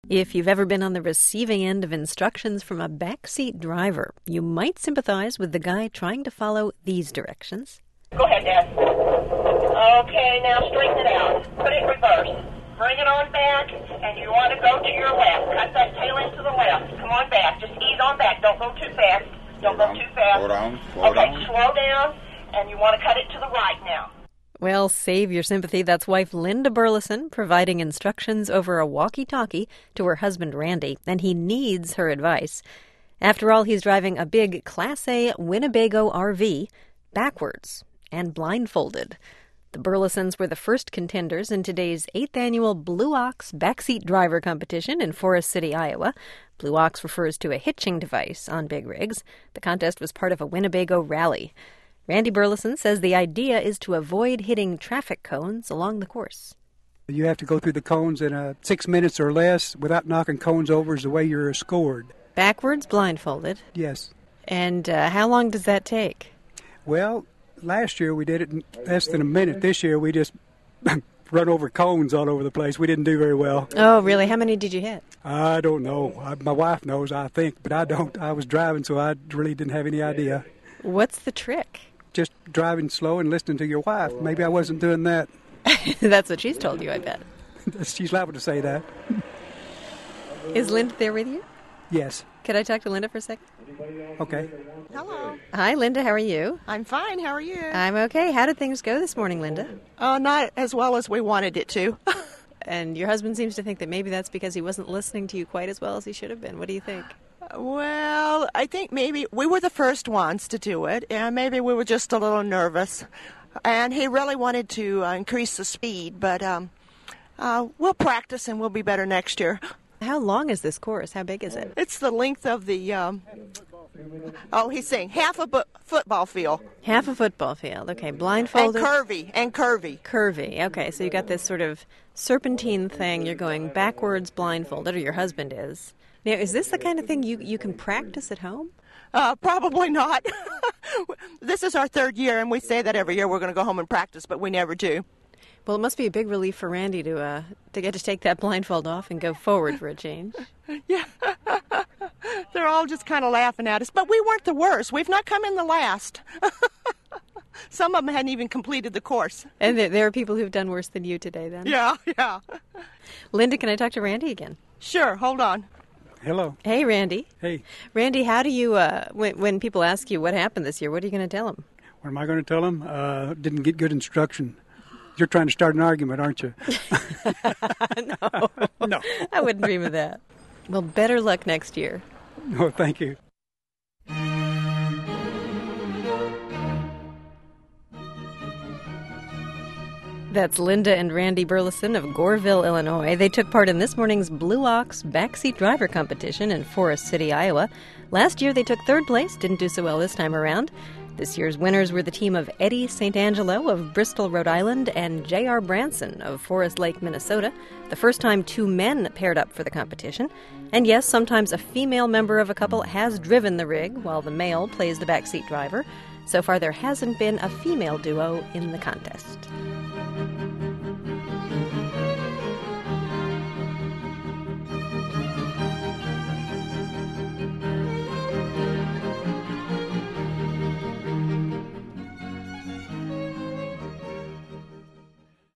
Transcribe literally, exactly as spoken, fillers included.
If you've ever been on the receiving end of instructions from a backseat driver, you might sympathize with the guy trying to follow these directions. Go ahead, Dad. Okay, now straighten it out. Put it in reverse. Bring it on back, and you want to go to your left. Cut that tail end to the left. Come on back. Just ease on back. Don't go too fast. Don't slow go down. too fast. Slow down. Slow okay, down. slow down, and you want to cut it to the right now. Well, save your sympathy. That's wife Linda Burleson providing instructions over a walkie-talkie to her husband Randy, and he needs her advice. After all, he's driving a big Class A Winnebago R V backwards and blindfolded. The Burlesons were the first contenders in today's eighth annual Blue Ox Backseat Driver Competition in Forest City, Iowa. Blue Ox refers to a hitching device on big rigs. The contest was part of a Winnebago rally. Randy Burleson says the idea is to avoid hitting traffic cones along the course. You have to go through the cones in uh, six minutes or less without knocking cones over is the way you're scored. Backwards, blindfolded. Yes. And uh, how long does that take? Well, last year we did it in less than a minute. This year we just run over cones all over the place. We didn't do very well. Oh, really? How many did you hit? I don't know. I, my wife knows, I think, but I don't. I was driving, so I really didn't have any idea. What's the trick? Just driving slow and listening to your wife. Maybe I wasn't doing that. That's what she's told you, I bet. She's liable to say that. Is Linda there with you? Yes. Could I talk to Linda for a second? Okay. Hello. Hi, Linda. How are you? I'm fine. How are you? I'm okay. How did things go this morning, Linda? Uh, not as well as we wanted it to. And your husband seems to think that maybe that's because he wasn't listening to you quite as well as he should have been. What do you think? Well, I think maybe we were the first ones to do it, and maybe we were just a little nervous. And he really wanted to uh, increase the speed, but um, uh, we'll practice and we'll be better next year. How long is this course? How big is it? It's the length of the, um, oh, he's saying half a bu- football field. Half a football field. Okay, And blindfolded. curvy, and curvy. Curvy. Okay, so you got this sort of serpentine thing. You're going backwards blindfolded, or your husband is. Now, is this the kind of thing you, you can practice at home? Uh, probably not. This is our third year, and we say that every year we're going to go home and practice, but we never do. Well, it must be a big relief for Randy to uh, to get to take that blindfold off and go forward for a change. Yeah. They're all just kind of laughing at us, but we weren't the worst. We've not come in the last. Some of them hadn't even completed the course. And there, there are people who've done worse than you today, then? Yeah, yeah. Linda, can I talk to Randy again? Sure, hold on. Hello. Hey, Randy. Hey. Randy, how do you, uh, when, when people ask you what happened this year, what are you going to tell them? What am I going to tell them? Uh, didn't get good instruction. You're trying to start an argument, aren't you? No. No. I wouldn't dream of that. Well, better luck next year. No, thank you. That's Linda and Randy Burleson of Goreville, Illinois. They took part in this morning's Blue Ox Backseat Driver Competition in Forest City, Iowa. Last year they took third place, didn't do so well this time around. This year's winners were the team of Eddie Saint Angelo of Bristol, Rhode Island, and J R Branson of Forest Lake, Minnesota. The first time two men paired up for the competition. And yes, sometimes a female member of a couple has driven the rig while the male plays the backseat driver. So far there hasn't been a female duo in the contest.